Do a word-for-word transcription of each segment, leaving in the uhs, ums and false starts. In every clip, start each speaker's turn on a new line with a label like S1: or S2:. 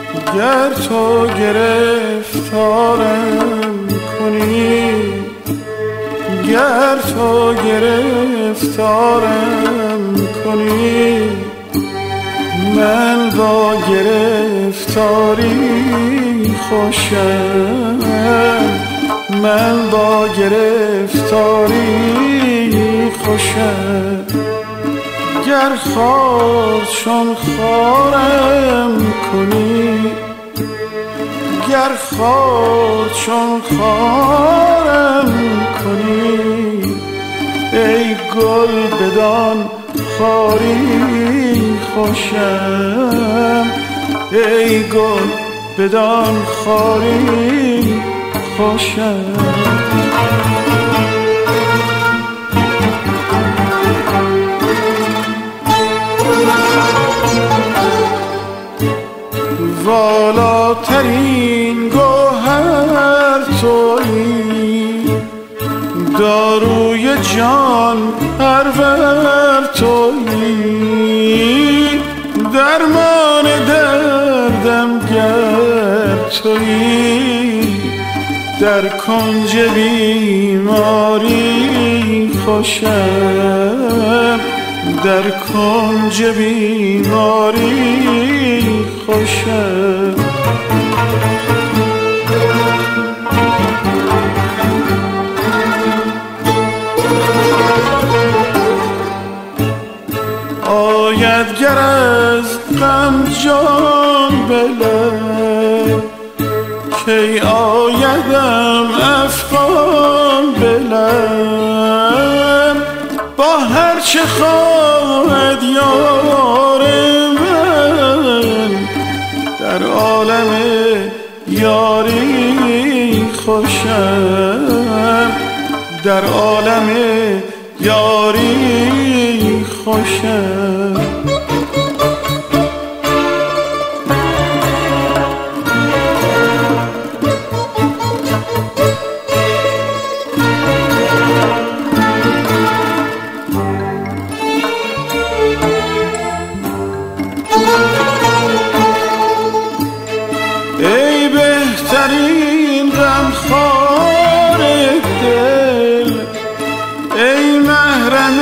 S1: گر تو گرفتارم کنی، گر تو گرفتارم کنی، من با گرفتاری خوشم، من با گرفتاری خوشم. گر خار چون خارم کنی، گر خار چون خارم کنی، ای گل بدان خاری خوشم، ای گل بدان خاری خوشم. والاترین گوهر تویی، داروی جان پرور تویی، درمان دردم گر تویی، در کنج بیماری خوشم، در کنج بیماری خوشم. آید گر از غم جان بلم، کی آیدم افغان بلم، با هر چه خواهد یار من، در عالم یاری خوشم، در عالم یاری خوشم. ای بهترین غمخوار دل، ای محرم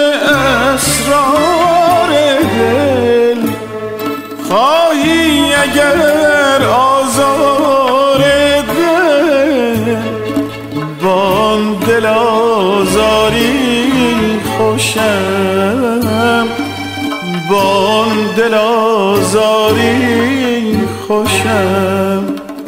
S1: اسرار دل، خواهی اگر آزار دل، بان دل آزاری خوشم، بان دل آزاری خوشم.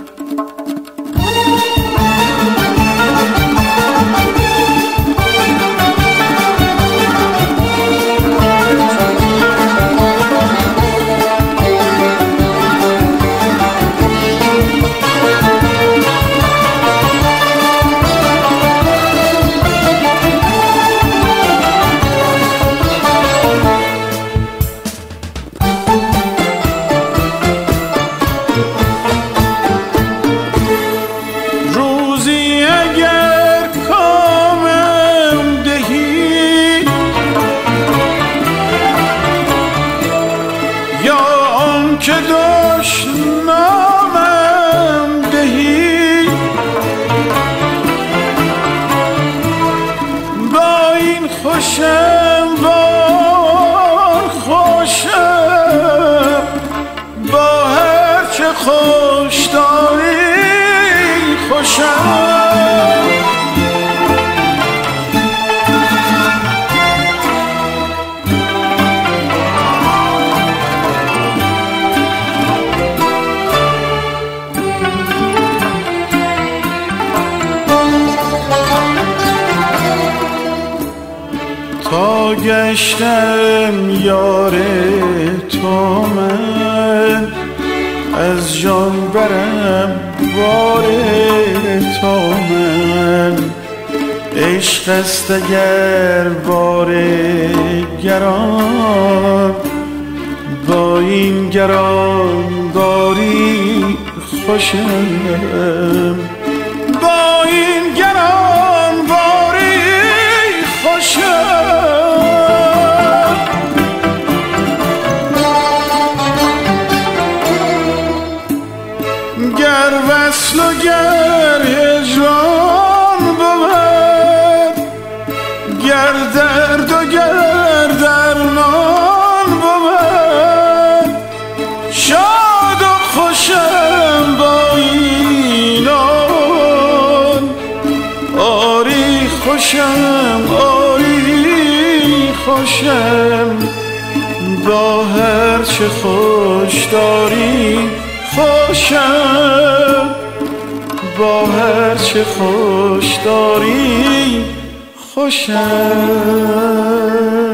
S1: که دشنامم دهی، با این خوشم وار خوشم، با هر چه خوش داری خوشم. تا گشتم یار تو من، از جان برم بار تو من، عشق است اگر بار گران، با این گران باری خوشم، با این گران باری خوشم. گر وصل و گر هجران بود، گر درد و گر درمان بود، شاد و خوشم با اینان. آری خوشم آری خوشم، با هر چه خوش داری خوشم، با هر چه خوش داری خوشم.